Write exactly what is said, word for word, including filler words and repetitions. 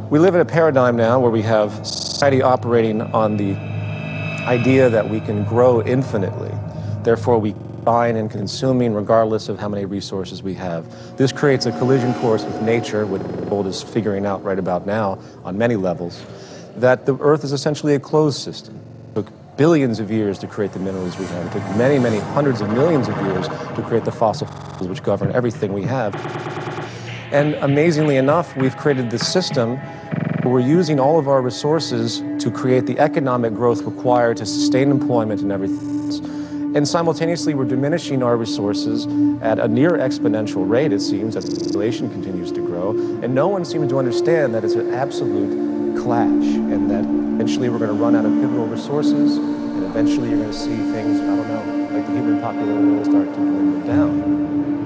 We live in a paradigm now where we have society operating on the idea that we can grow infinitely. Therefore, we buying and consuming regardless of how many resources we have. This creates a collision course with nature, what the world is figuring out right about now on many levels, that the Earth is essentially a closed system. It took billions of years to create the minerals we have. It took many, many hundreds of millions of years to create the fossil fuels which govern everything we have. And amazingly enough, we've created this system where we're using all of our resources to create the economic growth required to sustain employment and everything. And simultaneously, we're diminishing our resources at a near exponential rate, it seems, as the population continues to grow. And no one seems to understand that it's an absolute clash, and that eventually we're going to run out of pivotal resources, and eventually you're going to see things, I don't know, like the human population will start to dwindle down.